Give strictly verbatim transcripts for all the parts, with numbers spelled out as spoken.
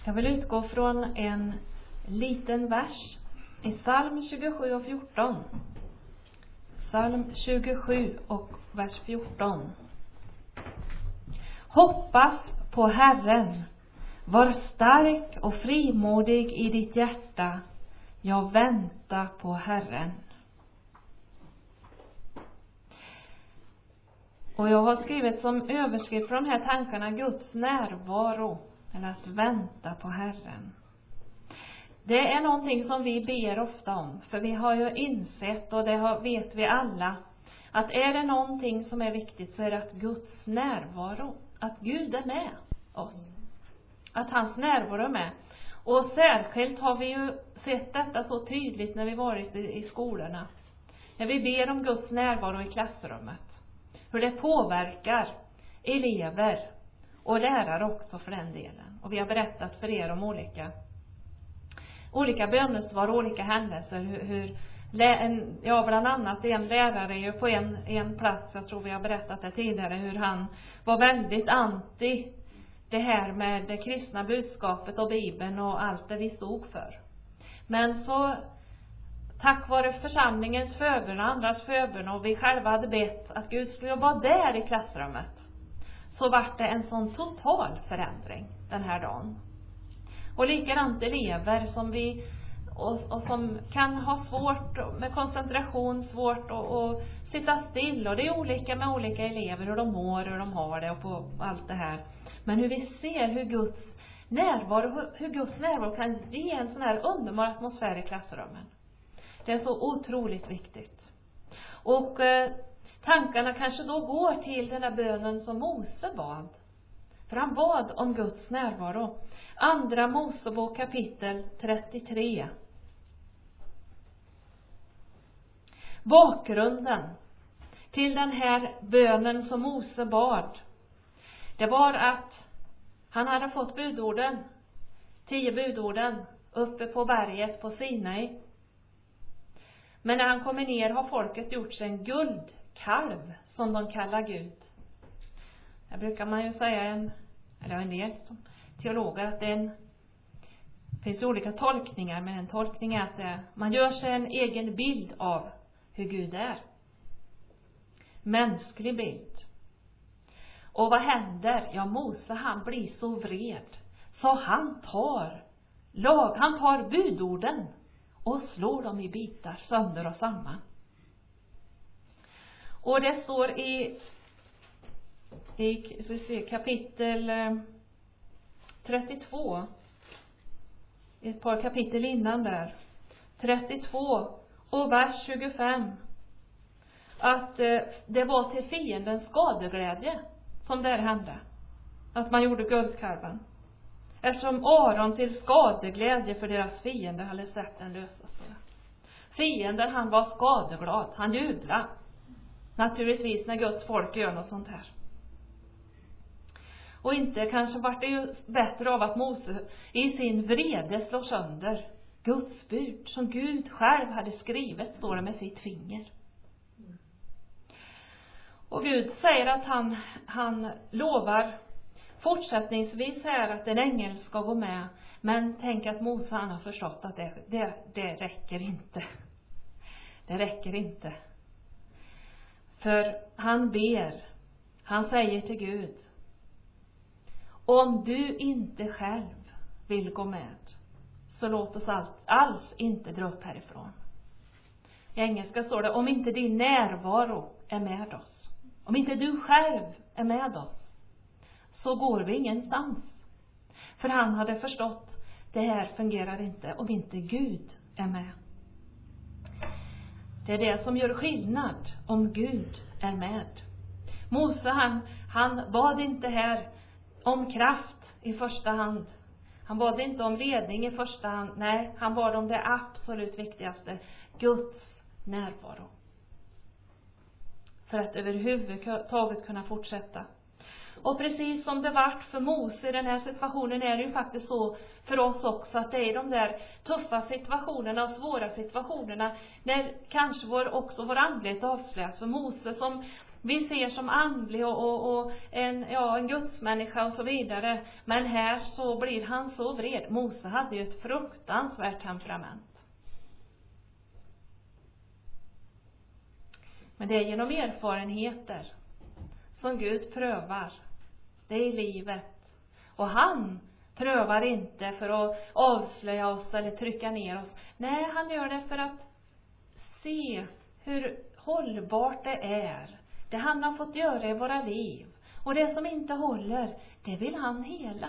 Jag vill utgå från en liten vers i psalm tjugosju och fjorton. Psalm tjugosju och vers fjorton. Hoppas på Herren, var stark och frimodig i ditt hjärta. Jag väntar på Herren. Och jag har skrivit som överskrift för de här tankarna Guds närvaro, eller att vänta på Herren. Det är någonting som vi ber ofta om, för vi har ju insett, och det har, vet vi alla, att är det någonting som är viktigt så är det att Guds närvaro, att Gud är med oss. Att hans närvaro är med. Och särskilt har vi ju sett detta så tydligt när vi varit i, i skolorna. När vi ber om Guds närvaro i klassrummet. Hur det påverkar elever och lärare också för den delen. Och vi har berättat för er om olika olika bönesvar, olika händelser. Hur, hur en, ja, bland annat en lärare ju på en, en plats, jag tror vi har berättat det tidigare, hur han var väldigt anti det här med det kristna budskapet och Bibeln och allt det vi stod för. Men så tack vare församlingens förbön och andras förbön, och vi själva hade bett att Gud skulle vara där i klassrummet, så var det en sån total förändring den här dagen. Och likadant elever som vi och, och som kan ha svårt med koncentration, svårt att, att sitta still, och det är olika med olika elever, hur de mår, hur de har det och på allt det här. Men hur vi ser hur Guds närvaro, hur Guds närvaro kan ge en sån här underbar atmosfär i klassrummen. Det är så otroligt viktigt. Och eh, tankarna kanske då går till den där bönen som Mose bad. För han bad om Guds närvaro. Andra Mosebok kapitel trettiotre. Bakgrunden till den här bönen som Mose bad, det var att han hade fått budorden, tio budorden, uppe på berget på Sinai. Men när han kommer ner har folket gjort sig en guldkalv som de kallar Gud. Det brukar man ju säga, en, eller en del som teologer, att det är en, finns olika tolkningar, men en tolkning är att det, man gör sig en egen bild av hur Gud är. Mänsklig bild. Och vad händer? Ja, Mose han blir så vred så han tar lag, han tar budorden och slår dem i bitar, sönder och samman. Och det står i, i så se, kapitel trettiotvå, ett par kapitel innan där, trettiotvå och vers tjugofem, att eh, det var till fiendens skadeglädje som där hände, att man gjorde guldkalven. Eftersom Aron till skadeglädje för deras fiender hade sett den lösa sig. Fienden, han var skadeglad, han jublade. Naturligtvis när Guds folk gör något sånt här. Och inte kanske var det ju bättre av att Mose i sin vrede slår sönder Guds bud som Gud själv hade skrivit, står det, med sitt finger. Och Gud säger att han, han lovar fortsättningsvis här att en ängel ska gå med. Men tänk att Mose han har förstått att det, det, det räcker inte. Det räcker inte. För han ber, han säger till Gud: om du inte själv vill gå med, så låt oss alls, alls inte dra upp härifrån. I engelska står det: om inte din närvaro är med oss, om inte du själv är med oss, så går vi ingenstans. För han hade förstått, det här fungerar inte om inte Gud är med. Det är det som gör skillnad om Gud är med. Mose han, han bad inte här om kraft i första hand. Han bad inte om ledning i första hand. Nej, han bad om det absolut viktigaste: Guds närvaro. För att överhuvudtaget kunna fortsätta. Och precis som det vart för Mose i den här situationen, är det ju faktiskt så för oss också, att det är de där tuffa situationerna och svåra situationerna när kanske vår, också vår andlighet avslöjas. För Mose som vi ser som andlig och, och, och en, ja, en gudsmänniska och så vidare. Men här så blir han så vred. Mose hade ju ett fruktansvärt temperament. Men det är genom erfarenheter som Gud prövar. Det är i livet. Och han prövar inte för att avslöja oss eller trycka ner oss. Nej, han gör det för att se hur hållbart det är. Det han har fått göra i våra liv. Och det som inte håller, det vill han hela.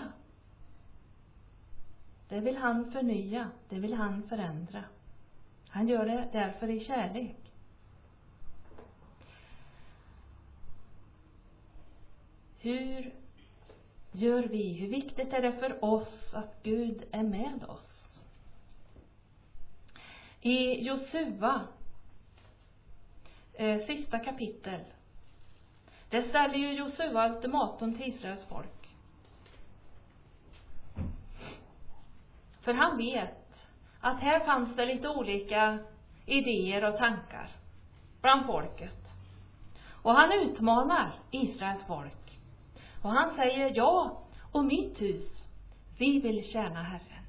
Det vill han förnya. Det vill han förändra. Han gör det därför i kärlek. Hur gör vi? Hur viktigt är det för oss att Gud är med oss? I Josua, eh, sista kapitel, det ställer ju Josua ultimatum till Israels folk. För han vet att här fanns det lite olika idéer och tankar bland folket. Och han utmanar Israels folk. Och han säger, ja, och mitt hus, vi vill tjäna Herren.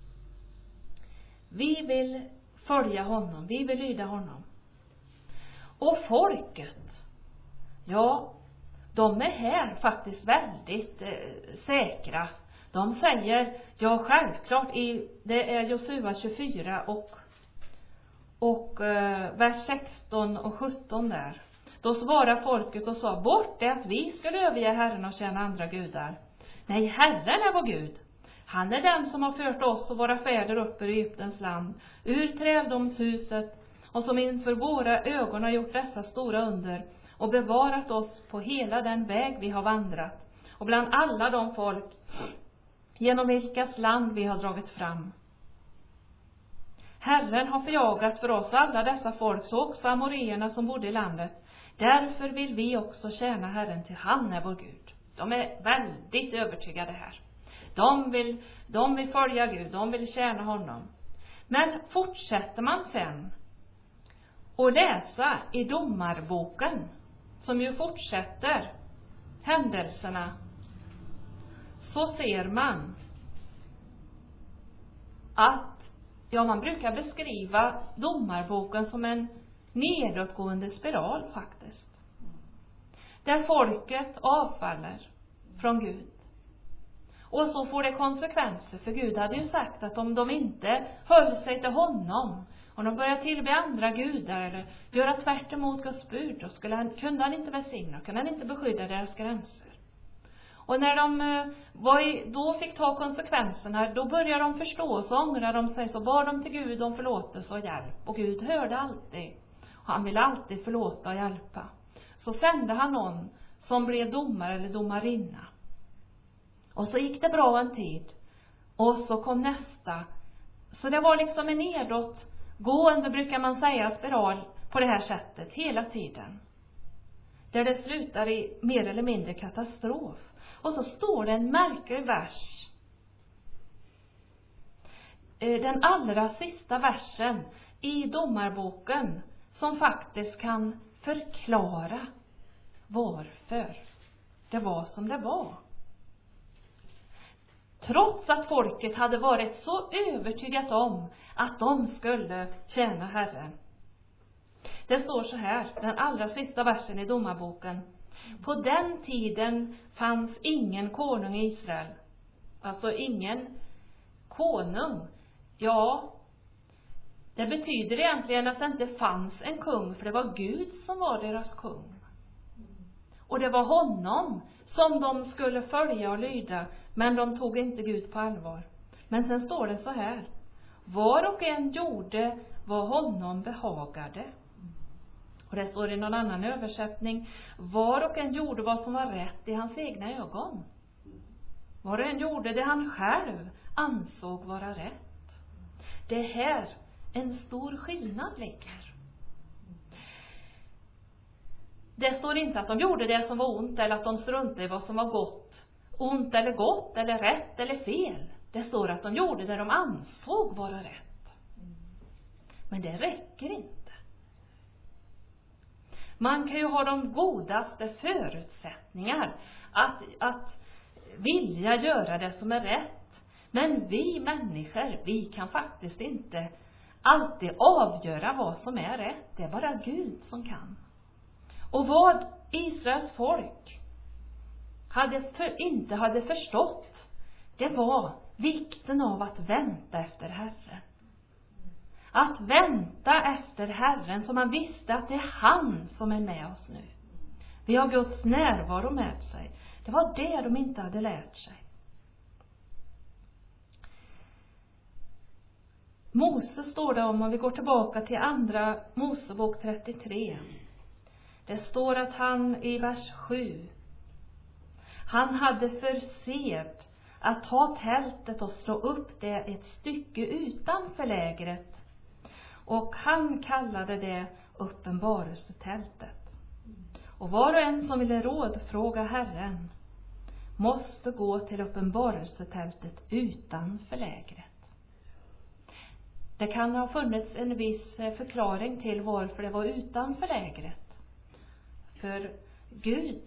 Vi vill följa honom, vi vill lyda honom. Och folket, ja, de är här faktiskt väldigt eh, säkra. De säger, ja självklart, i, det är Josua tjugofyra och, och eh, vers sexton och sjutton där. Då svarade folket och sa, bort det att vi skulle överge Herren och tjäna andra gudar. Nej, Herren är vår Gud. Han är den som har fört oss och våra fäder upp ur Egyptens land, ur träldomshuset, och som inför våra ögon har gjort dessa stora under och bevarat oss på hela den väg vi har vandrat och bland alla de folk genom vilkas land vi har dragit fram. Herren har förjagat för oss alla dessa folk, så också amoreerna som bodde i landet. Därför vill vi också tjäna Herren, till han är vår Gud. De är väldigt övertygade här. De vill, de vill följa Gud, de vill tjäna honom. Men fortsätter man sen och läsa i domarboken, som ju fortsätter händelserna, så ser man att, ja, man brukar beskriva domarboken som en nedåtgående spiral faktiskt. Där folket avfaller från Gud. Och så får det konsekvenser, för Gud hade ju sagt att om de inte höll sig till honom, om de började tillbe andra gudar eller göra tvärt emot Guds bud, då skulle han, kunde han inte välsigna, kunde han inte beskydda deras gränser. Och när de var i, då fick ta konsekvenserna, då började de förstå, så ångrade de sig, så bad de till Gud om förlåtelse och hjälp. Och Gud hörde alltid. Och han ville alltid förlåta och hjälpa. Så sände han någon som blev domare eller domarinna. Och så gick det bra en tid. Och så kom nästa. Så det var liksom en nedåtgående, brukar man säga, spiral på det här sättet hela tiden. Där det slutar i mer eller mindre katastrof. Och så står det en märklig vers. Den allra sista versen i domarboken, som faktiskt kan förklara varför det var som det var. Trots att folket hade varit så övertygat om att de skulle tjäna Herren. Det står så här, den allra sista versen i domarboken. På den tiden fanns ingen konung i Israel. Alltså ingen konung. Ja, det betyder egentligen att det inte fanns en kung, för det var Gud som var deras kung. Och det var honom som de skulle följa och lyda, men de tog inte Gud på allvar. Men sen står det så här: var och en gjorde vad honom behagade. Och det står i någon annan översättning: var och en gjorde vad som var rätt i hans egna ögon. Var och en gjorde det han själv ansåg vara rätt. Det är här en stor skillnad ligger. Det står inte att de gjorde det som var ont, eller att de struntade i vad som var gott. Ont eller gott, eller rätt eller fel. Det står att de gjorde det de ansåg vara rätt. Men det räcker inte. Man kan ju ha de godaste förutsättningar att, att vilja göra det som är rätt. Men vi människor, vi kan faktiskt inte alltid avgöra vad som är rätt. Det är bara Gud som kan. Och vad Israels folk hade för, inte hade förstått, det var vikten av att vänta efter Herren. Att vänta efter Herren, så man visste att det är han som är med oss nu. Vi har Guds närvaro med sig. Det var det de inte hade lärt sig. Mose står det om, om vi går tillbaka till andra Mosebok trettiotre. Det står att han i vers sju, han hade för sed att ta tältet och slå upp det ett stycke utanför lägret. Och han kallade det uppenbarelsetältet. Och var och en som ville rådfråga Herren måste gå till uppenbarelsetältet utanför lägret. Det kan ha funnits en viss förklaring till varför det var utanför lägret. För Gud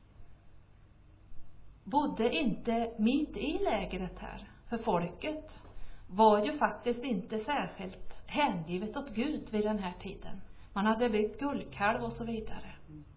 bodde inte mitt i lägret här. För folket var ju faktiskt inte särskilt hängivet åt Gud vid den här tiden. Man hade byggt guldkalv och så vidare.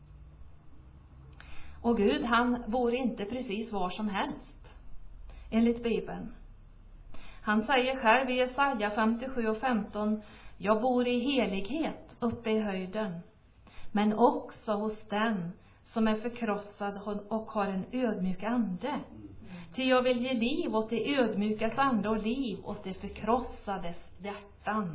Och Gud, han bor inte precis var som helst, enligt Bibeln. Han säger själv i Jesaja femtiosju och femton, jag bor i helighet uppe i höjden, men också hos den som är förkrossad och har en ödmjuk ande. Ty jag vill ge liv åt det ödmjukas ande och liv åt det förkrossades hjärtan.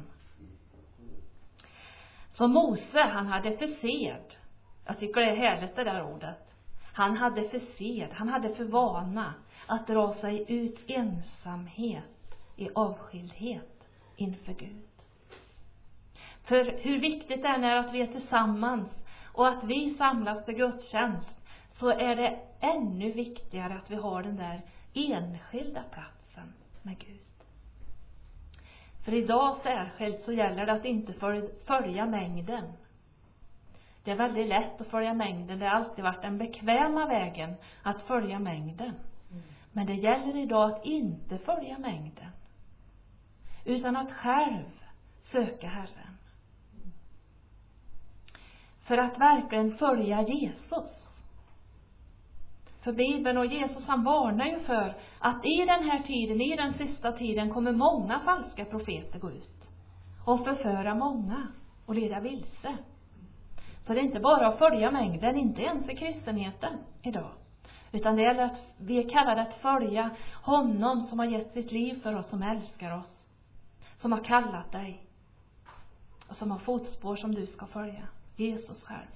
Så Mose, han hade för sed. Jag tycker det är härligt det där ordet. Han hade för sed, han hade för vana att dra sig ut ensamhet i avskildhet inför Gud. För hur viktigt det är att vi är tillsammans och att vi samlas till gudstjänst, så är det ännu viktigare att vi har den där enskilda platsen med Gud. För idag särskilt så gäller det att inte följa mängden. Det är väldigt lätt att följa mängden. Det har alltid varit den bekväma vägen att följa mängden. Men det gäller idag att inte följa mängden, utan att själv söka Herren. För att verkligen följa Jesus. För Bibeln och Jesus, han varnar ju för att i den här tiden, i den sista tiden, kommer många falska profeter gå ut och förföra många och leda vilse. Så det är inte bara att följa mängden, inte ens i kristenheten idag. Utan det gäller att vi är kallade att följa honom som har gett sitt liv för oss, som älskar oss. Som har kallat dig. Och som har fotspår som du ska följa. Jesus själv.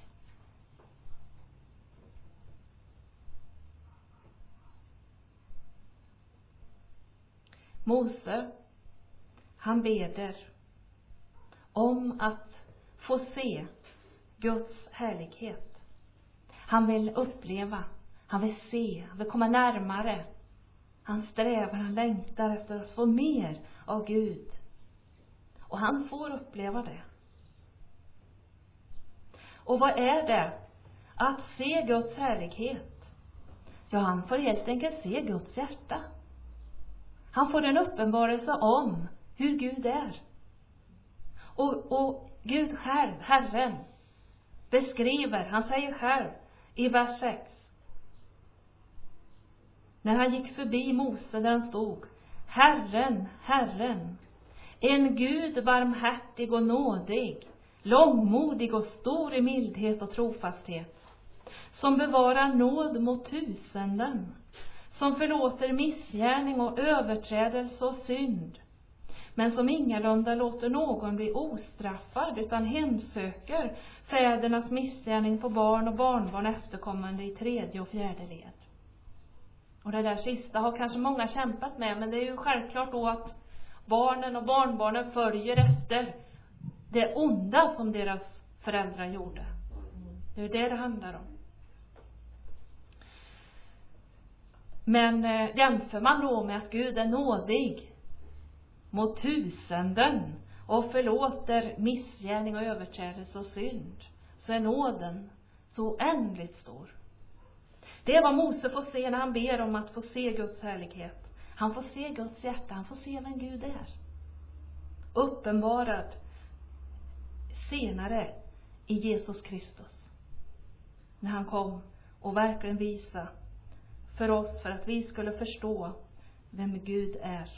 Mose, han beder om att få se Guds härlighet. Han vill uppleva, han vill se, han vill komma närmare. Han strävar, han längtar efter att få mer av Gud. Och han får uppleva det. Och vad är det att se Guds härlighet? Ja, han får helt enkelt se Guds hjärta. Han får en uppenbarelse om hur Gud är. Och, och Gud själv, Herren, beskriver, han säger själv i vers sex. När han gick förbi Mose där han stod. Herren, Herren, en Gud barmhärtig och nådig, långmodig och stor i mildhet och trofasthet, som bevarar nåd mot tusenden, som förlåter missgärning och överträdelse och synd, men som ingalunda låter någon bli ostraffad, utan hemsöker fädernas missgärning på barn och barnbarn efterkommande i tredje och fjärde led. Och det där sista har kanske många kämpat med, men det är ju självklart då att barnen och barnbarnen följer efter det onda som deras föräldrar gjorde. Det är det det handlar om. Men eh, jämför man då med att Gud är nådig mot tusenden och förlåter missgärning och överträdelse och synd, är nåden så oändligt stor. Det är vad Mose får se när han ber om att få se Guds härlighet. Han får se Guds hjärta, han får se vem Gud är. Uppenbarad senare i Jesus Kristus. När han kom och verkligen visa för oss, för att vi skulle förstå vem Gud är.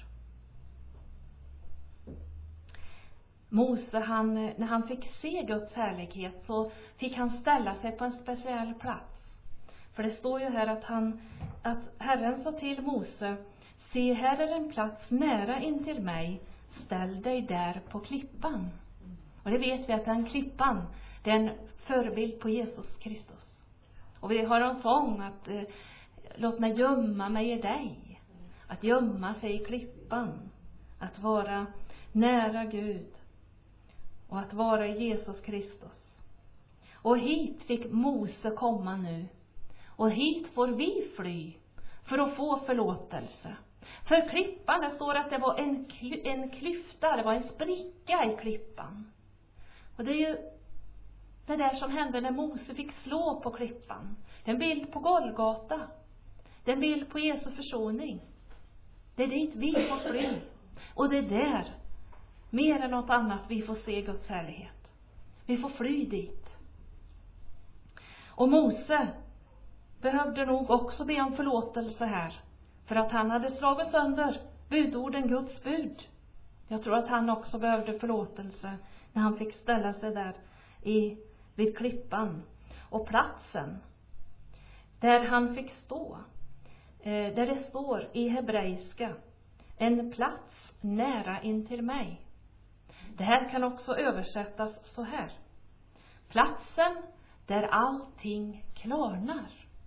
Mose, han, när han fick se Guds härlighet så fick han ställa sig på en speciell plats. För det står ju här att, han, att Herren sa till Mose: se, här är en plats nära intill mig, ställ dig där på klippan. Och det vet vi att den klippan, det är en förebild på Jesus Kristus. Och vi har en sång att eh, låt mig gömma mig i dig. Att gömma sig i klippan. Att vara nära Gud. Och att vara i Jesus Kristus. Och hit fick Mose komma nu. Och hit får vi fly för att få förlåtelse. För klippan, det står att det var en, en klyfta, det var en spricka i klippan. Och det är ju det där som hände när Mose fick slå på klippan. Det är en bild på Golgata. Det är en bild på Jesu försoning. Det är dit vi får fly. Och det är där, mer än något annat, vi får se Guds härlighet. Vi får fly dit. Och Mose behövde nog också be om förlåtelse här. För att han hade slagit sönder budorden, Guds bud. Jag tror att han också behövde förlåtelse när han fick ställa sig där i, vid klippan. Och platsen där han fick stå, eh, där det står i hebreiska: en plats nära intill mig. Det här kan också översättas så här: platsen där allting klarnar.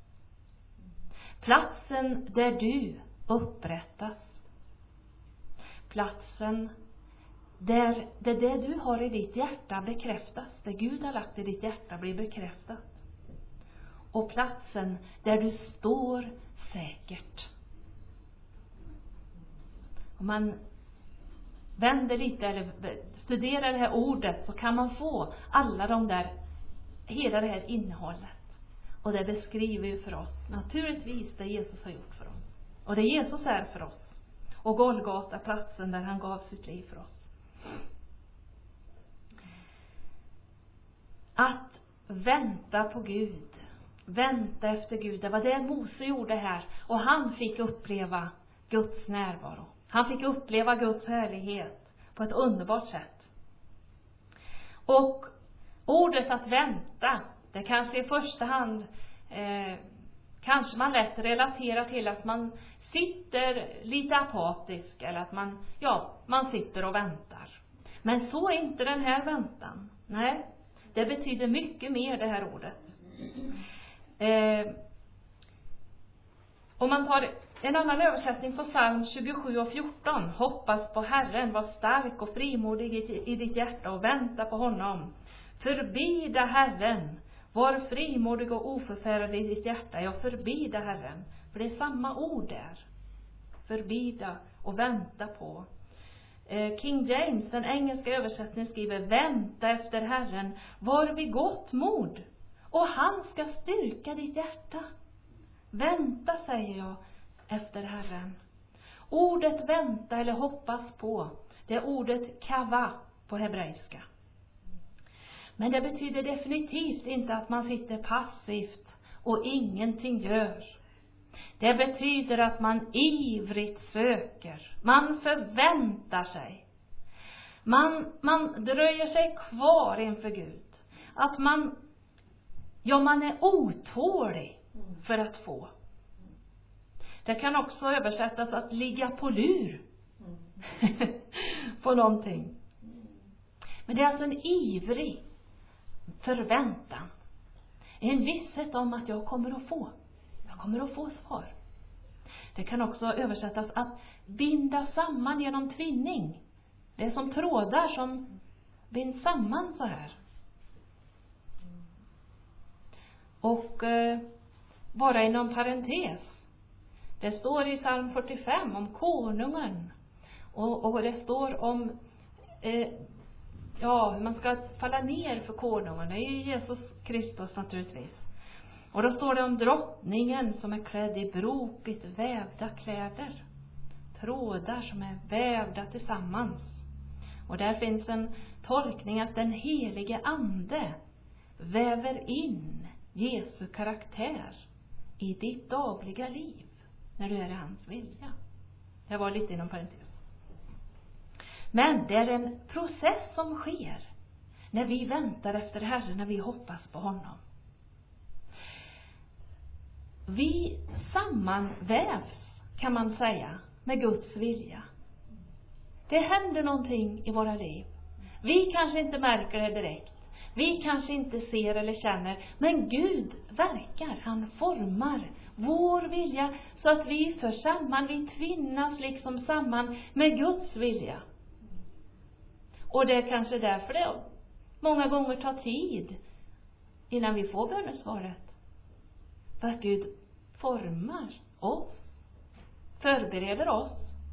Platsen där du upprättas. Platsen där det, det du har i ditt hjärta bekräftas. Det Gud har lagt i ditt hjärta blir bekräftat. Och platsen där du står säkert. Om man vänder lite eller studerar det här ordet så kan man få alla de där, hela det här innehållet. Och det beskriver ju för oss naturligtvis det Jesus har gjort för oss. Och det Jesus är för oss. Och Golgata, platsen där han gav sitt liv för oss. Att vänta på Gud. Vänta efter Gud. Det var det Mose gjorde här. Och han fick uppleva Guds närvaro. Han fick uppleva Guds härlighet på ett underbart sätt. Och ordet att vänta, det kanske i första hand eh, kanske man lätt relaterar till att man sitter lite apatisk. Eller att man, ja, man sitter och väntar. Men så är inte den här väntan. Nej, det betyder mycket mer det här ordet. Eh, om man tar en annan översättning på psalm tjugosju och fjorton. Hoppas på Herren, var stark och frimodig i, i ditt hjärta och vänta på honom. Förbida Herren, var frimodig och oförfärad i ditt hjärta. Ja, förbida Herren. För det är samma ord där. Förbida och vänta på. Eh, King James, den engelska översättningen, skriver: vänta efter Herren, var vid gott mod, och han ska styrka ditt hjärta. Vänta, säger jag, efter Herren. Ordet vänta eller hoppas på, det är ordet kava på hebreiska. Men det betyder definitivt inte att man sitter passivt och ingenting gör. Det betyder att man ivrigt söker. Man förväntar sig. Man, man dröjer sig kvar inför Gud. Att man, ja, man är otålig för att få. Det kan också översättas att ligga på lur. På någonting. Men det är alltså en ivrig förväntan. En visshet om att jag kommer att få. Jag kommer att få svar. Det kan också översättas att binda samman genom tvinning. Det är som trådar som binds samman så här. Och eh, bara inom parentes. Det står i psalm fyrtiofem om konungen. Och, och det står om... Eh, ja, hur man ska falla ner för konungen. Det är ju Jesus Kristus naturligtvis. Och då står det om drottningen som är klädd i brokigt vävda kläder. Trådar som är vävda tillsammans. Och där finns en tolkning att den helige ande väver in Jesu karaktär i ditt dagliga liv när du är i hans vilja. Det var lite inom parentes. Men det är en process som sker när vi väntar efter Herren, när vi hoppas på honom. Vi sammanvävs, kan man säga, med Guds vilja. Det händer någonting i våra liv. Vi kanske inte märker det direkt. Vi kanske inte ser eller känner. Men Gud verkar. Han formar vår vilja så att vi för samman. Vi tvinnas liksom samman med Guds vilja. Och det är kanske därför det många gånger tar tid innan vi får bönesvaret. För att Gud formar oss. Förbereder oss.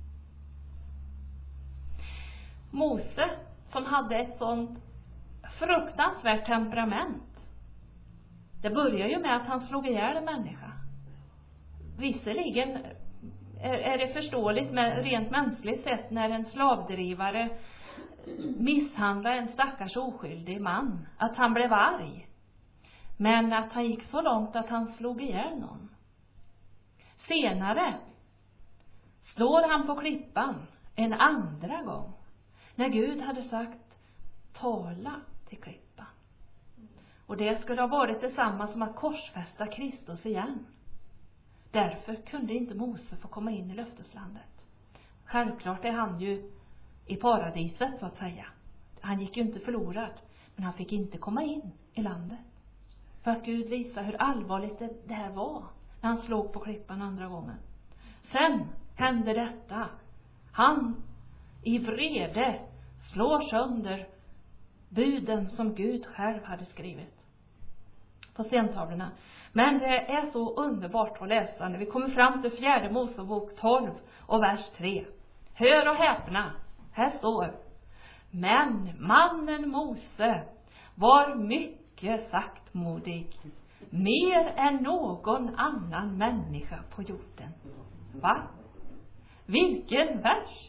Mose, som hade ett sånt fruktansvärt temperament. Det börjar ju med att han slog ihjäl en människa. Visserligen är det förståeligt med rent mänskligt sett när en slavdrivare misshandlar en stackars oskyldig man. Att han blev arg. Men att han gick så långt att han slog ihjäl någon. Senare slår han på klippan en andra gång. När Gud hade sagt, tala till klippan. Och det skulle ha varit detsamma som att korsfästa Kristus igen. Därför kunde inte Mose få komma in i löfteslandet. Självklart är han ju i paradiset så att säga. Han gick ju inte förlorad. Men han fick inte komma in i landet. För att Gud visar hur allvarligt det, det här var. När han slog på klippan andra gången. Sen hände detta. Han i vrede slår sönder buden som Gud själv hade skrivit på stentavlorna. Men det är så underbart att läsa när vi kommer fram till fjärde Mosebok tolv och vers tre. Hör och häpna, här står: men mannen Mose var mycket saktmodig, mer än någon annan människa på jorden. Va? Vilken vers!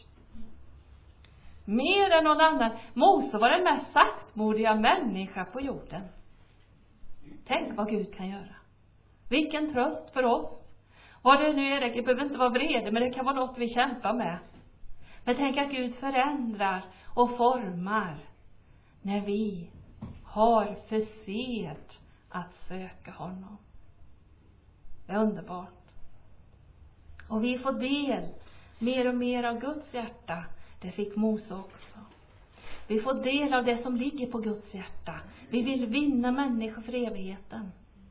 Mer än någon annan. Mose var den mest saktmodiga människa på jorden. Tänk vad Gud kan göra. Vilken tröst för oss. Vad det nu är, det behöver inte vara vrede, men det kan vara något vi kämpar med. Men tänk att Gud förändrar och formar när vi har för sed att söka honom. Det är underbart. Och vi får del mer och mer av Guds hjärta. Det fick Mose också. Vi får del av det som ligger på Guds hjärta. Vi vill vinna människor för evigheten.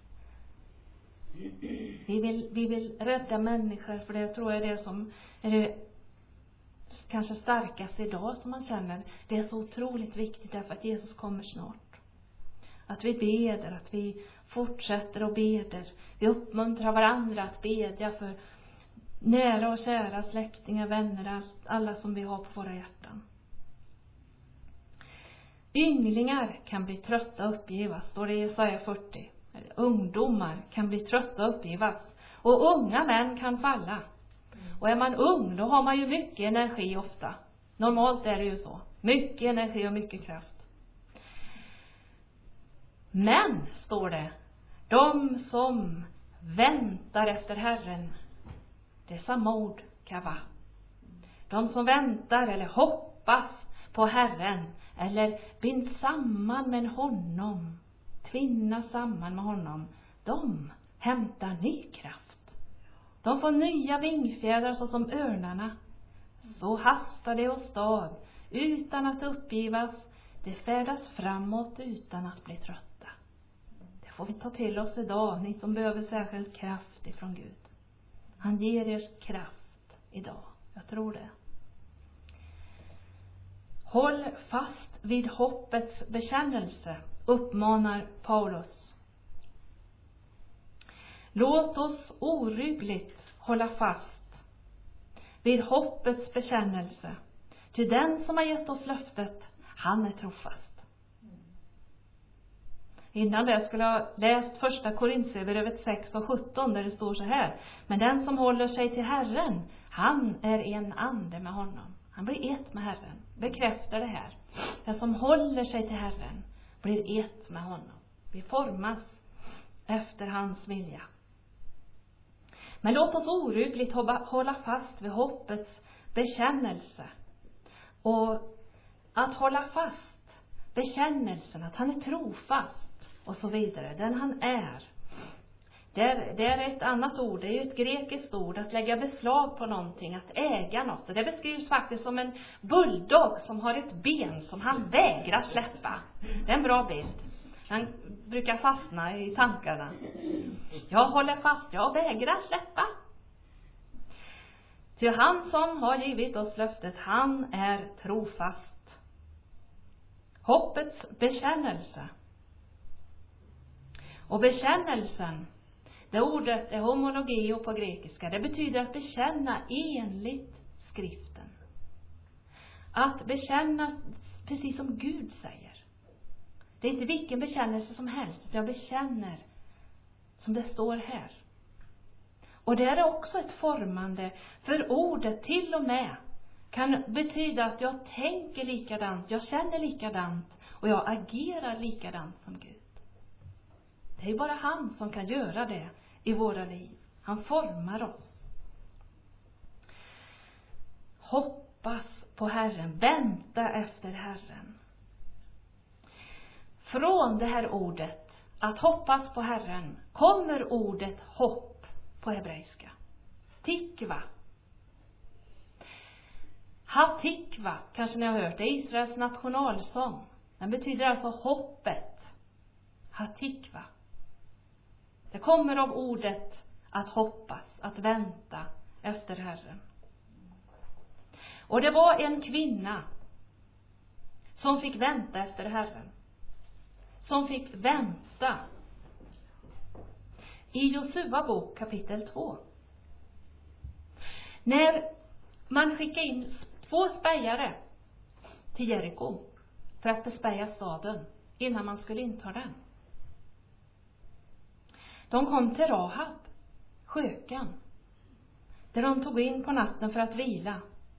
Vi vill, vi vill rädda människor, för det tror jag är det som är det kanske starkaste idag som man känner. Det är så otroligt viktigt därför att Jesus kommer snart. Att vi beder, att vi fortsätter och beder. Vi uppmuntrar varandra att bedja för nära och kära släktingar, vänner, alla som vi har på våra hjärtan. Ynglingar kan bli trötta och uppgivas, står det i Jesaja fyrtio. Ungdomar kan bli trötta och uppgivas. Och unga män kan falla. Och är man ung, då har man ju mycket energi ofta. Normalt är det ju så. Mycket energi och mycket kraft. Men, står det, de som väntar efter Herren, det är samma ord, kava. De som väntar eller hoppas på Herren, eller bind samman med honom, tvinna samman med honom, de hämtar ny kraft. De får nya vingfjädrar såsom örnarna. Så hastar det åstad utan att uppgivas. Det färdas framåt utan att bli trötta. Det får vi ta till oss idag, ni som behöver särskild kraft ifrån Gud. Han ger er kraft idag. Jag tror det. Håll fast vid hoppets bekännelse, uppmanar Paulus. Låt oss oryggligt hålla fast vid hoppets bekännelse. Till den som har gett oss löftet, Han är trofast. Innan det skulle jag ha läst första Korinthierbrevet sex och sjutton där det står så här. Men den som håller sig till Herren, han är en ande med honom. Han blir ett med Herren. Bekräftar det här. Den som håller sig till Herren blir ett med honom. Vi formas efter hans vilja. Men låt oss orubbligt hålla fast vid hoppets bekännelse. Och att hålla fast bekännelsen, att han är trofast och så vidare, den han är. Det är, det är ett annat ord, det är ju ett grekiskt ord, att lägga beslag på någonting, att äga något. Och det beskrivs faktiskt som en bulldog som har ett ben som han vägrar släppa. Det är en bra bild. Han brukar fastna i tankarna. Jag håller fast, jag vägrar släppa. Till han som har givit oss löftet, han är trofast. Hoppets bekännelse. Och bekännelsen, det ordet är homologio på grekiska. Det betyder att bekänna enligt skriften. Att bekänna precis som Gud säger. Det är inte vilken bekännelse som helst. Jag bekänner som det står här. Och det är också ett formande. För ordet till och med kan betyda att jag tänker likadant. Jag känner likadant. Och jag agerar likadant som Gud. Det är bara han som kan göra det i våra liv. Han formar oss. Hoppas på Herren. Vänta efter Herren. Från det här ordet, att hoppas på Herren, kommer ordet hopp på hebreiska. Tikva. Hatikva, kanske ni har hört, det är Israels nationalsång. Den betyder alltså hoppet. Hatikva. Det kommer av ordet att hoppas, att vänta efter Herren. Och det var en kvinna som fick vänta efter Herren. Som fick vänta. I Josua bok kapitel två. När man skickade in två spejare till Jeriko för att bespeja staden innan man skulle inta den. De kom till Rahab, skökan, där de tog in på natten för att vila.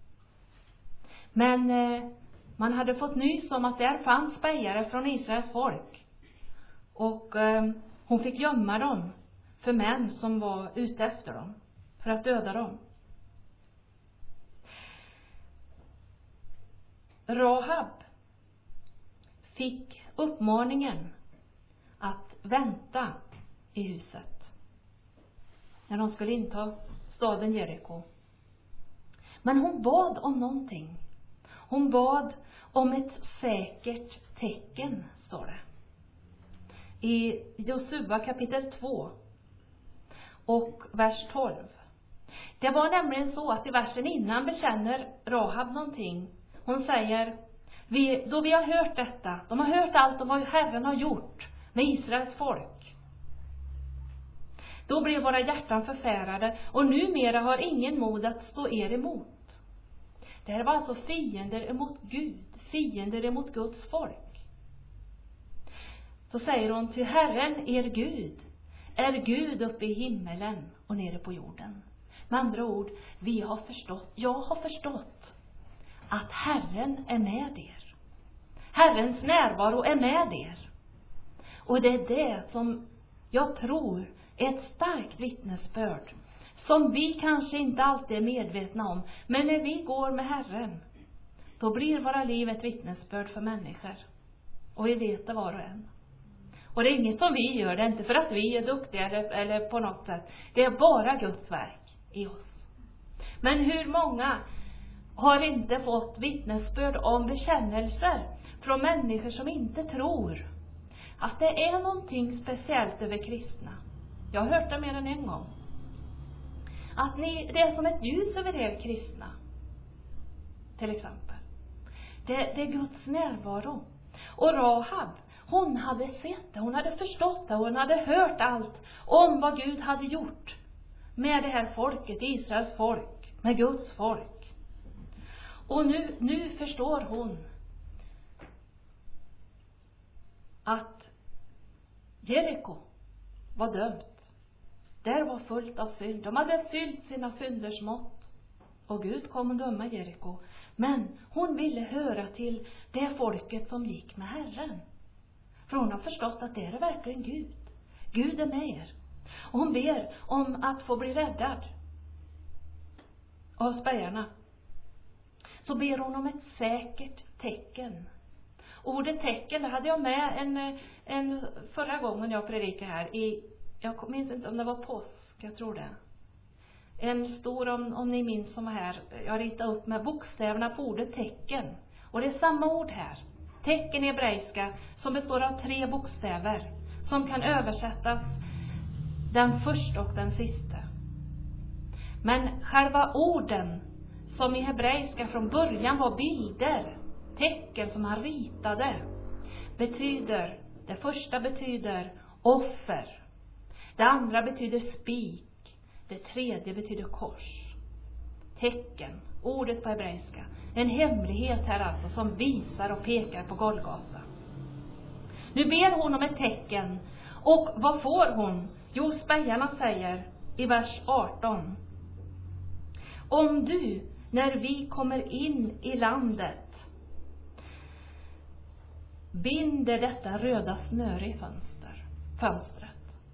Men eh, man hade fått nys om att där fanns spejare från Israels folk. Och eh, hon fick gömma dem för män som var ute efter dem, för att döda dem. Rahab fick uppmaningen att vänta i huset när de skulle inta staden Jeriko. Men hon bad om någonting. Hon bad om ett säkert tecken, står det. I Josua kapitel två och vers tolv. Det var nämligen så att i versen innan bekänner Rahab någonting. Hon säger, vi, då vi har hört detta, de har hört allt om vad Herren har gjort med Israels folk. Då blev våra hjärtan förfärade och numera har ingen mod att stå er emot. Det här var alltså fiender emot Gud, fiender emot Guds folk. Så säger hon, till Herren er Gud är Gud uppe i himmelen och nere på jorden. Med andra ord, vi har förstått, jag har förstått att Herren är med er. Herrens närvaro är med er. Och det är det som jag tror är ett starkt vittnesbörd. Som vi kanske inte alltid är medvetna om. Men när vi går med Herren, då blir våra liv ett vittnesbörd för människor. Och vi vet det var och en. Och det är inget som vi gör, det är inte för att vi är duktiga eller, eller på något sätt. Det är bara Guds verk i oss. Men hur många har inte fått vittnesbörd om bekännelser från människor som inte tror att det är någonting speciellt över kristna? Jag har hört det mer än en gång. Att ni, det är som ett ljus över er kristna. Till exempel. Det, det är Guds närvaro. Och Rahab, hon hade sett det, hon hade förstått det, hon hade hört allt om vad Gud hade gjort med det här folket, Israels folk, med Guds folk. Och nu, nu förstår hon att Jeriko var dömt. Där var fullt av synd. De hade fyllt sina synders mått. Och Gud kom och döma Jeriko. Men hon ville höra till det folket som gick med Herren. För hon har förstått att det är verkligen Gud. Gud är med er. Och hon ber om att få bli räddad av spejarna. Så ber hon om ett säkert tecken. Ordet tecken, det hade jag med en, en förra gången jag predikade här. I, jag minns inte om det var påsk, jag tror det. En stor, om, om ni minns som var här, jag ritade upp med bokstäverna på ordet tecken. Och det är samma ord här. Tecken i hebreiska som består av tre bokstäver. Som kan översättas den första och den sista. Men själva orden som i hebreiska från början var bilder, tecken som han ritade, betyder, det första betyder offer. Det andra betyder spik. Det tredje betyder kors. Tecken, ordet på hebreiska. En hemlighet här alltså som visar och pekar på Golgata. Nu ber hon om ett tecken. Och vad får hon? Jo, spejarna säger i vers arton. Om du, när vi kommer in i landet, binder detta röda snöre i fönster, fönstret.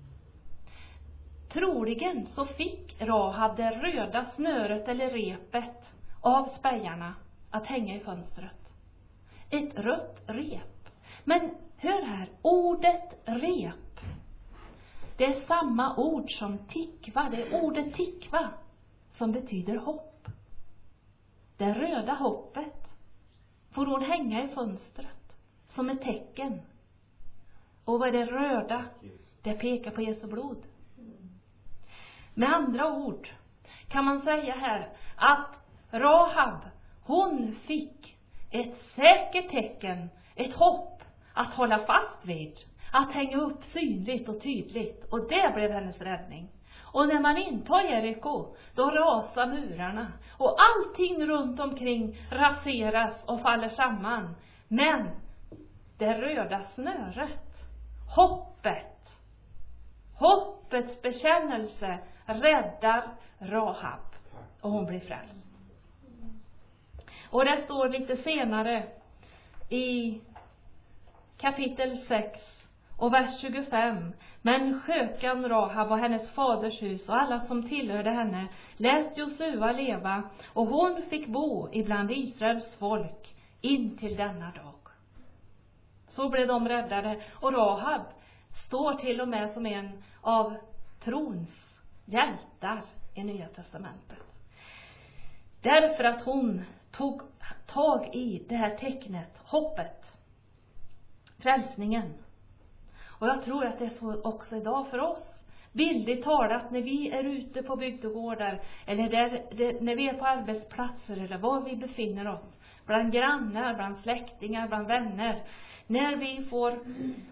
Troligen så fick Rahab det röda snöret eller repet av spejarna att hänga i fönstret. Ett rött rep. Men hör här, ordet rep. Det är samma ord som tikva. Det är ordet tikva som betyder hopp. Det röda hoppet får hon hänga i fönstret som ett tecken. Och vad är det röda? Det pekar på Jesu blod. Med andra ord kan man säga här att Rahab, hon fick ett säkert tecken, ett hopp att hålla fast vid, att hänga upp synligt och tydligt. Och det blev hennes räddning. Och när man intar Jeriko, då rasar murarna. Och allting runt omkring raseras och faller samman. Men det röda snöret, hoppet, hoppets bekännelse räddar Rahab. Och hon blir frälst. Och det står lite senare i kapitel sex och vers tjugofem. Men skökan Rahab och hennes faders hus och alla som tillhörde henne lät Josua leva, och hon fick bo ibland Israels folk in till denna dag. Så blev de räddade. Och Rahab står till och med som en av trons hjältar i Nya testamentet. Därför att hon tog tag i det här tecknet, hoppet, frälsningen. Och jag tror att det är så också idag för oss. Bildligt talat, när vi är ute på bygdegårdar eller där, där, när vi är på arbetsplatser eller var vi befinner oss, bland grannar, bland släktingar, bland vänner, när vi får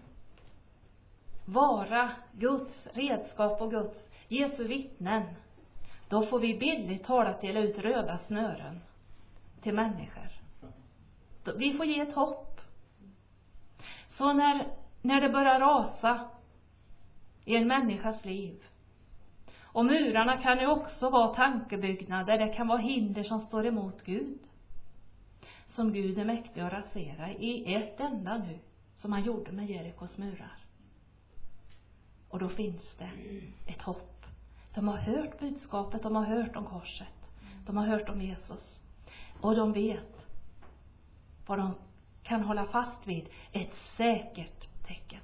vara Guds redskap och Guds Jesu vittnen, då får vi bildligt talat dela ut röda snören till människor. Vi får ge ett hopp. Så när, när det börjar rasa i en människas liv, och murarna kan ju också vara tankebyggnader, det kan vara hinder som står emot Gud, som Gud är mäktig att rasera i ett enda nu, som han gjorde med Jerikos murar. Och då finns det ett hopp. De har hört budskapet, de har hört om korset, de har hört om Jesus, och de vet vad de kan hålla fast vid, ett säkert tecken.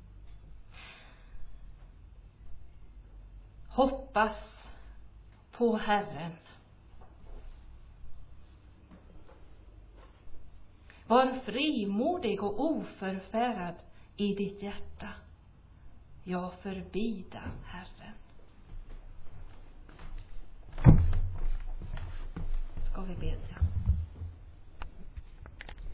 Hoppas på Herren. Var frimodig och oförfärad i ditt hjärta. Jag förbida Herren. Ska vi bedja.